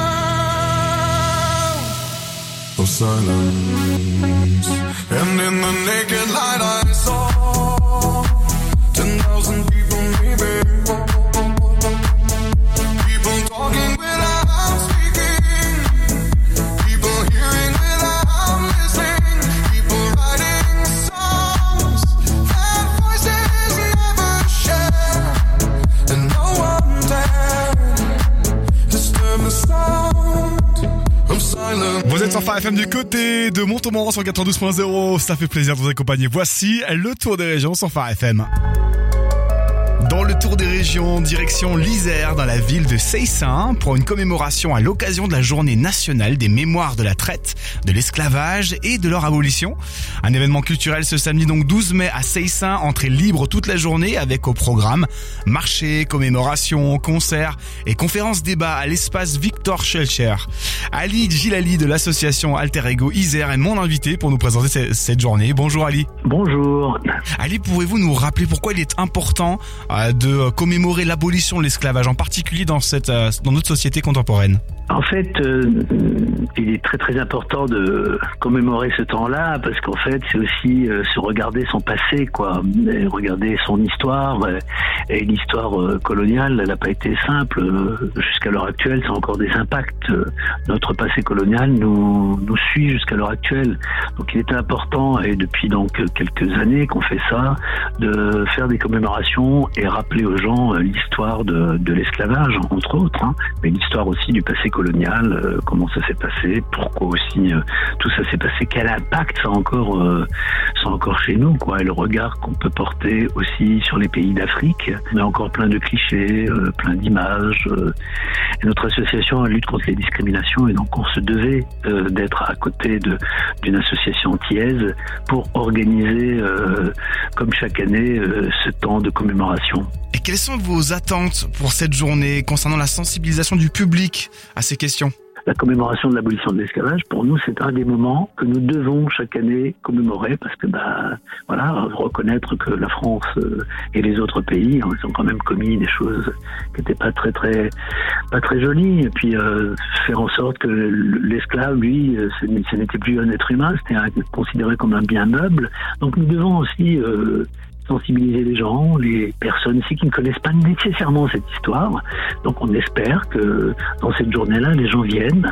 of silence. And in the naked light I saw ten thousand people maybe, people talking without speaking, people hearing without listening, people writing songs that voices never share, and no one dared disturb the sound of silence. Vous êtes sur Fire F M du côté de Montauban sur quatre-vingt-douze point zéro. Ça fait plaisir de vous accompagner. Voici le tour des régions sur Fire F M. Dans le tour des régions, direction l'Isère, dans la ville de Cessin, pour une commémoration à l'occasion de la journée nationale des mémoires de la traite, de l'esclavage et de leur abolition. Un événement culturel ce samedi donc douze mai à Cessin, entrée libre toute la journée avec au programme marché, commémoration, concerts et conférences débats à l'espace Victor Schellcher. Ali Gilali de l'association Alter Ego Isère est mon invité pour nous présenter cette journée. Bonjour Ali. Bonjour. Ali, pouvez-vous nous rappeler pourquoi il est important de commémorer l'abolition de l'esclavage, en particulier dans cette dans notre société contemporaine? En fait, euh, il est très très important de commémorer ce temps-là parce qu'en fait, c'est aussi euh, se regarder son passé, quoi, et regarder son histoire. Euh, et l'histoire euh, coloniale, elle n'a pas été simple. Euh, jusqu'à l'heure actuelle, ça a encore des impacts. Euh, notre passé colonial nous nous suit jusqu'à l'heure actuelle. Donc, il était important, et depuis donc quelques années qu'on fait ça, de faire des commémorations et rappeler aux gens euh, l'histoire de, de l'esclavage, entre autres, hein, mais l'histoire aussi du passé colonial, euh, comment ça s'est passé, pourquoi aussi euh, tout ça s'est passé, quel impact ça a encore, euh, ça a encore chez nous, quoi, et le regard qu'on peut porter aussi sur les pays d'Afrique. On a encore plein de clichés, euh, plein d'images. Euh, et notre association lutte contre les discriminations, et donc on se devait euh, d'être à côté de, d'une association antillaise pour organiser, euh, comme chaque année, euh, ce temps de commémoration. Et quelles sont vos attentes pour cette journée concernant la sensibilisation du public à ces questions ? la commémoration de l'abolition de l'esclavage, pour nous, c'est un des moments que nous devons chaque année commémorer parce que, bah, voilà, reconnaître que la France euh, et les autres pays, hein, ils ont quand même commis des choses qui n'étaient pas très, très, pas très jolies. Et puis, euh, faire en sorte que l'esclave, lui, ce, ce n'était plus un être humain, c'était un, considéré comme un bien meuble. Donc, nous devons aussi euh, sensibiliser les gens, les personnes aussi qui ne connaissent pas nécessairement cette histoire. Donc on espère que dans cette journée-là, les gens viennent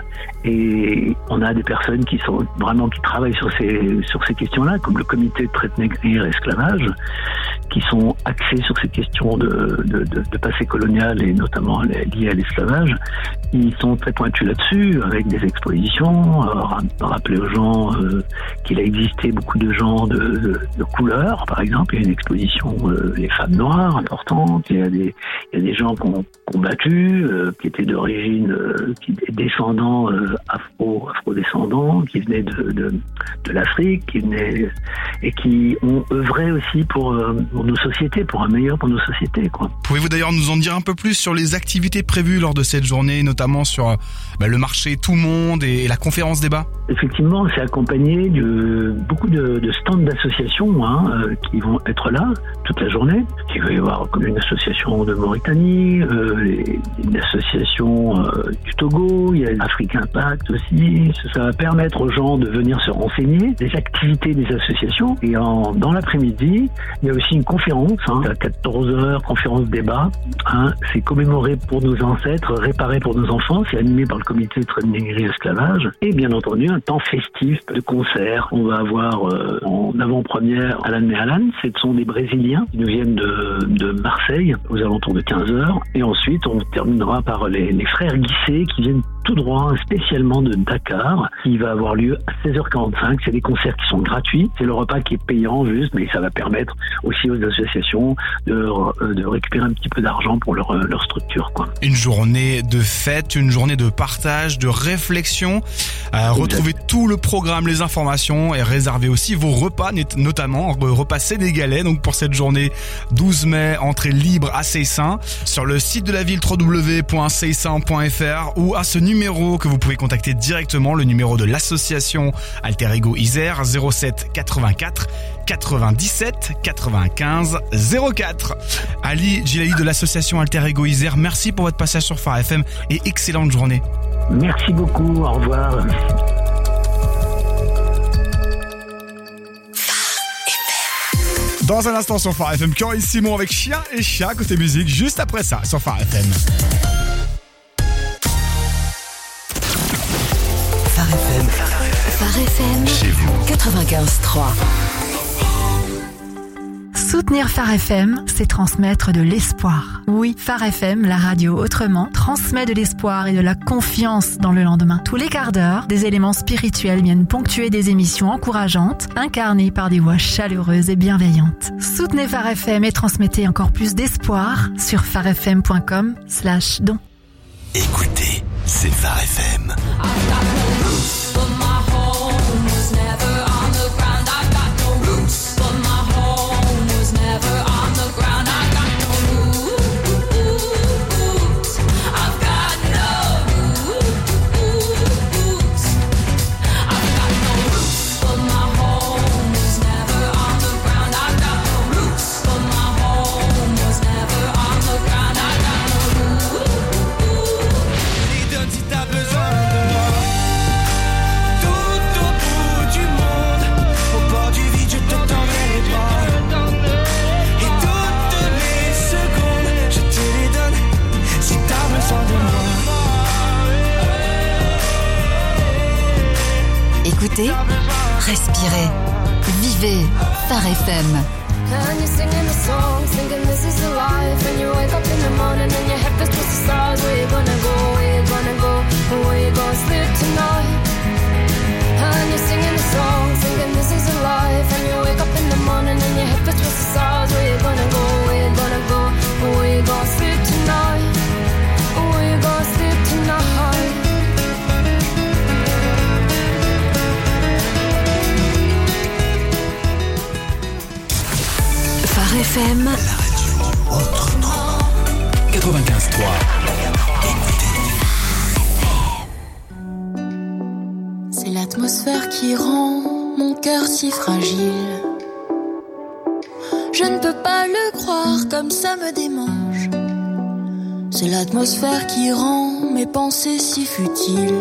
et on a des personnes qui sont vraiment qui travaillent sur ces sur ces questions-là, comme le comité de traite négrière et esclavage, qui sont axés sur ces questions de, de, de, de passé colonial et notamment liées à l'esclavage. Ils sont très pointus là-dessus, avec des expositions, euh, rappeler aux gens euh, qu'il a existé beaucoup de gens de, de, de couleur, par exemple. Il y a une exposition euh, les femmes noires importantes. Il y a des, il y a des gens qui ont combattu, euh, qui étaient d'origine, euh, qui étaient descendants euh, afro, afro-descendants, qui venaient de, de, de l'Afrique, qui venaient et qui ont œuvré aussi pour, euh, pour nos sociétés, pour un meilleur pour nos sociétés, quoi. Pouvez-vous d'ailleurs nous en dire un peu plus sur les activités prévues lors de cette journée, notamment sur bah, le marché Tout Monde et, et la conférence débat? Effectivement, c'est accompagné de beaucoup de, de stands d'associations hein, euh, qui vont être là toute la journée. Il va y avoir comme une association de Mauritanie, euh, les, une association euh, du Togo, il y a l'Afrique Impact aussi. Ça va permettre aux gens de venir se renseigner des activités des associations. Et en, dans l'après-midi, il y a aussi une conférence, hein, à quatorze heures, conférence débat. Hein, c'est commémorer pour nos ancêtres, réparer pour nos enfants. C'est animé par le comité de traite négrière et esclavage. Et bien entendu, un temps festif de concerts. On va avoir euh, en avant-première Alan et Alan. Ce sont des Brésiliens qui nous viennent de, de Marseille aux alentours de quinze heures. Et ensuite, on terminera par les, les frères Guisset qui viennent tout droit spécialement de Dakar, qui va avoir lieu à seize heures quarante-cinq. C'est des concerts qui sont gratuits. C'est le repas qui est payant juste, mais ça va permettre aussi aux associations de, de récupérer un petit peu d'argent pour leur, leur structure, quoi. Une journée de fête, une journée de partage, de réflexion. Euh, retrouvez tout le programme, les informations et réservez aussi vos repas, notamment repas sénégalais. Donc pour cette journée douze mai, entrée libre à Seyssin sur le site de la ville w w w point seyssin point f r ou à ce numéro que vous pouvez contacter directement, le numéro de l'association Alter Ego Isère zéro sept quatre-vingt-quatre quatre-vingt-dix-sept quatre-vingt-quinze zéro quatre. Ali Djilali de l'association Alter Ego Isère, merci pour votre passage sur Phare F M et excellente journée. Merci beaucoup, au revoir. Dans un instant sur Phare F M, Corinne Simon avec Chien et Chat côté musique, juste après ça sur Phare F M. Phare F M. Phare F M. Chez vous. quatre-vingt-quinze trois. Soutenir Phare F M, c'est transmettre de l'espoir. Oui, Phare F M, la radio autrement, transmet de l'espoir et de la confiance dans le lendemain. Tous les quarts d'heure, des éléments spirituels viennent ponctuer des émissions encourageantes, incarnées par des voix chaleureuses et bienveillantes. Soutenez Phare F M et transmettez encore plus d'espoir sur pharefm point com slash don. Écoutez, c'est Phare F M. Écoutez, respirez, vivez Phare F M. And you're singing a song, thinking this is the life. And you wake up in the morning and your head feels towards the stars. Where you gonna go, where you gonna go, where you gonna sleep tonight? And you're singing a song, thinking this is the life. And you wake up in the morning and your head feels towards the stars. Where you gonna go, where you gonna go, where you gonna sleep tonight? Where you gonna sleep tonight? Phare F M, La radio autrement. quatre-vingt-quinze trois. l'atmosphère qui rend mon cœur si fragile. Je ne peux pas le croire, comme ça me démange. C'est l'atmosphère qui rend mes pensées si futiles.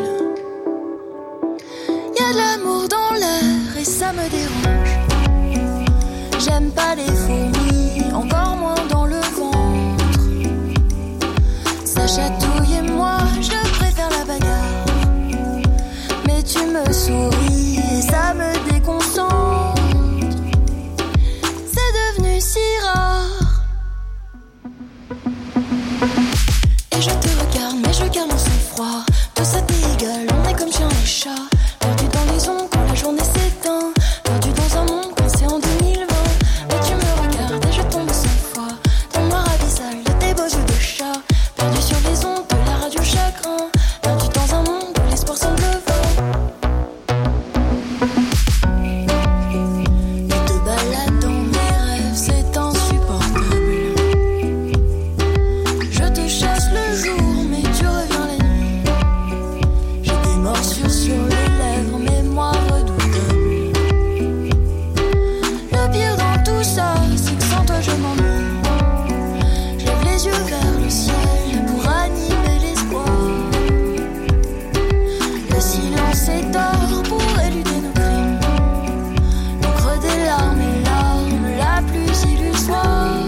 Y a de l'amour dans l'air et ça me dérange. J'aime pas les fourmis, encore moins dans le ventre. Ça chatouille et moi, je préfère la bagarre. Mais tu me souris et ça me déconcentre. C'est devenu si rare. Et je te regarde, mais je garde mon sang-froid. Tout ça t'est égal, on est comme chien et chat. Perdu dans les ondes quand la journée s'éteint. Perdu dans un monde coincé en deux mille vingt. Mais tu me regardes et je tombe sans foi. Ton noir abyssal de tes beaux yeux de chat. Perdu sur les ondes de la radio chagrin. Perdu dans un monde où l'espoir semble vain. Tu te balades dans mes rêves, c'est insupportable. Je te chasse le jour, mais tu reviens la nuit. J'ai des morsures sur les lèvres, mémoire redoutable. Le pire dans tout ça, c'est que sans toi je m'ennuie. Je lève les yeux vers le ciel pour animer l'espoir. Le silence est d'or pour éluder nos crimes. L'encre des larmes et l'arme la plus illusoire.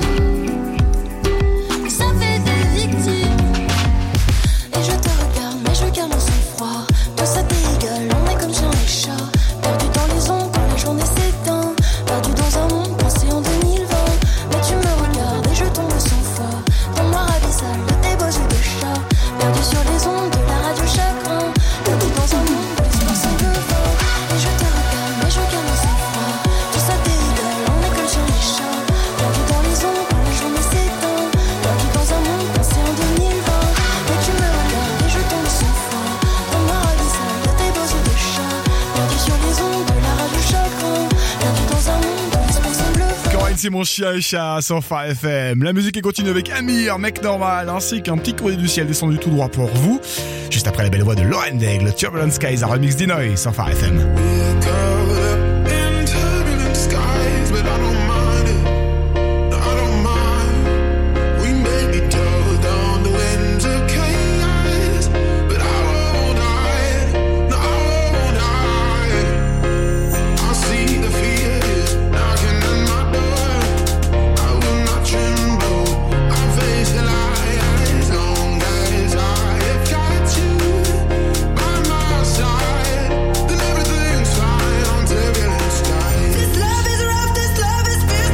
Et ça fait des victimes. Et je te regarde, mais je garde mon sang-froid. Tout ça t'est égal, on est comme chien et chat. Perdu dans les ondes quand la journée s'éteint. Perdu dans un monde pensé en deux mille vingt. Mais tu me regardes et je tombe sans foi. Ton noir abyssal de tes beaux yeux de chat. Perdu sur les ondes de la radio chagrin. Perdu dans un monde où l'espoir semble vain. Et je te regarde, mais je garde mon sang-froid. Tout ça t'est égal, on est comme chien et chat. Perdu dans les ondes quand la journée s'éteint. Perdu dans un monde pensé en deux mille vingt. Mais tu me regardes et je tombe sans foi. Ton noir abyssal de tes beaux yeux de chat. Perdu sur les ondes de la radio chagrin. Perdu dans un monde où l'espoir semble vain. Corinne, c'est mon chien et chat sur Phare F M. La musique est continue avec Amir, Mec Normal, ainsi qu'un petit courrier du ciel descendu tout droit pour vous. Juste après la belle voix de Lauren Daigle, Turbulent Skies, un remix d'Inoy sur Phare F M. In turbulent skies, but I don't mind it. No, I don't mind. We may be towed down the winds of chaos, but I won't hide. No, I won't hide. I see the fears knocking on my door. I will not tremble. I face the light as long as I have got you by my side. Then everything's fine on turbulent skies. This love is rough, this love is built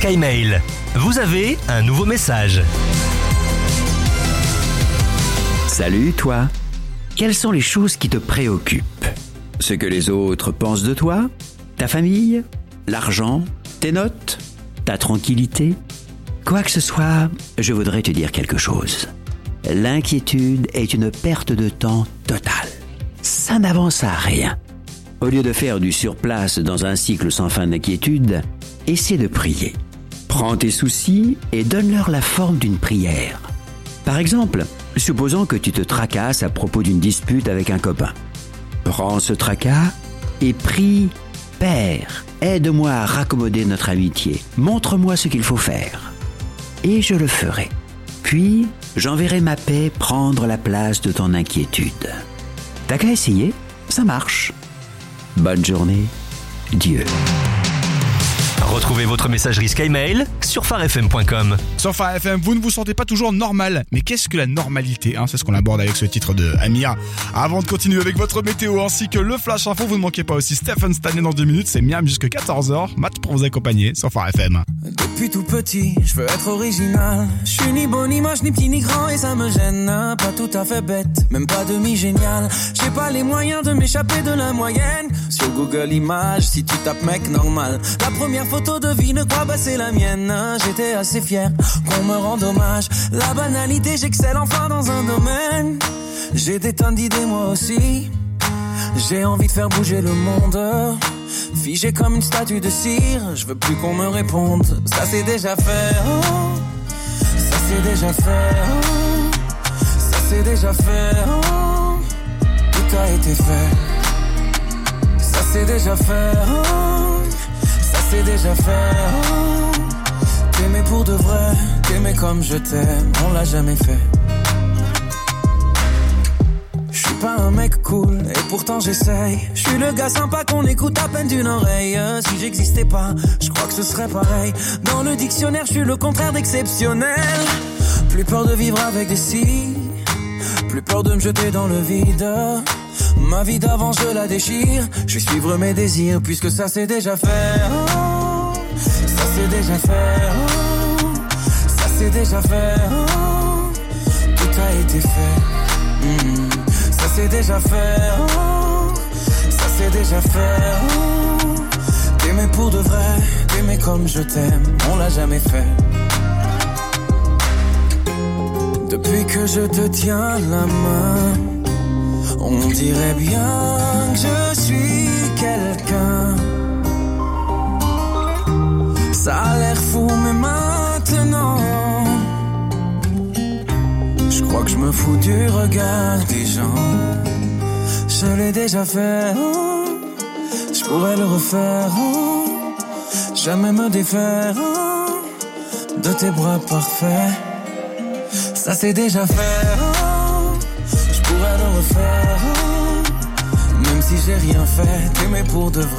jusqu'à email. Vous avez un nouveau message. Salut toi. Quelles sont les choses qui te préoccupent? Ce que les autres pensent de toi? Ta famille? L'argent? Tes notes? Ta tranquillité? Quoi que ce soit, je voudrais te dire quelque chose. L'inquiétude est une perte de temps totale. Ça n'avance à rien. Au lieu de faire du surplace dans un cycle sans fin d'inquiétude, essaie de prier. Prends tes soucis et donne-leur la forme d'une prière. Par exemple, supposons que tu te tracasses à propos d'une dispute avec un copain. Prends ce tracas et prie « Père, aide-moi à raccommoder notre amitié. Montre-moi ce qu'il faut faire. » Et je le ferai. Puis, j'enverrai ma paix prendre la place de ton inquiétude. T'as qu'à essayer, ça marche. Bonne journée, Dieu. Retrouvez votre messagerie SkyMail sur phare f m point com. Sur Phare F M, vous ne vous sentez pas toujours normal. Mais qu'est-ce que la normalité, hein? C'est ce qu'on aborde avec ce titre de Amir. Avant de continuer avec votre météo ainsi que le Flash Info, vous ne manquez pas aussi Stephen Stanley dans deux minutes. C'est Miam jusqu'à quatorze heures. Matt pour vous accompagner sur Phare F M. Depuis tout petit, je veux être original. Je suis ni bon ni moche, ni petit ni grand et ça me gêne. Pas tout à fait bête, même pas demi-génial. J'ai pas les moyens de m'échapper de la moyenne. Sur Google Images, si tu tapes mec normal, la première photo devine quoi, bah c'est la mienne. J'étais assez fier qu'on me rende hommage. La banalité, j'excelle enfin dans un domaine. J'ai des tonnes d'idées moi aussi. J'ai envie de faire bouger le monde. Figé comme une statue de cire, je veux plus qu'on me réponde. Ça c'est déjà fait, oh. Ça c'est déjà fait, oh. Ça c'est déjà fait, oh. Tout a été fait. Ça c'est déjà fait, oh. Ça c'est déjà fait, oh. T'aimer pour de vrai, t'aimer comme je t'aime, on l'a jamais fait. Je suis pas un mec cool et pourtant j'essaye. Je suis le gars sympa qu'on écoute à peine d'une oreille. Si j'existais pas, je crois que ce serait pareil. Dans le dictionnaire, je suis le contraire d'exceptionnel. Plus peur de vivre avec des si, plus peur de me jeter dans le vide. Ma vie d'avant je la déchire. Je vais suivre mes désirs puisque ça c'est déjà fait, oh. Ça c'est déjà fait, oh. Ça c'est déjà fait, oh. Tout a été fait, mmh. Ça c'est déjà fait, oh. Ça c'est déjà fait, oh. T'aimer pour de vrai, t'aimer comme je t'aime, on l'a jamais fait. Depuis que je te tiens la main, on dirait bien que je suis quelqu'un. Ça a l'air fou mais maintenant je crois que je me fous du regard des gens. Je l'ai déjà fait, oh. Je pourrais le refaire, oh. Jamais me défaire, oh. De tes bras parfaits. Ça c'est déjà fait, oh. Je pourrais le refaire, oh. Même si j'ai rien fait, t'aimer pour de vrai.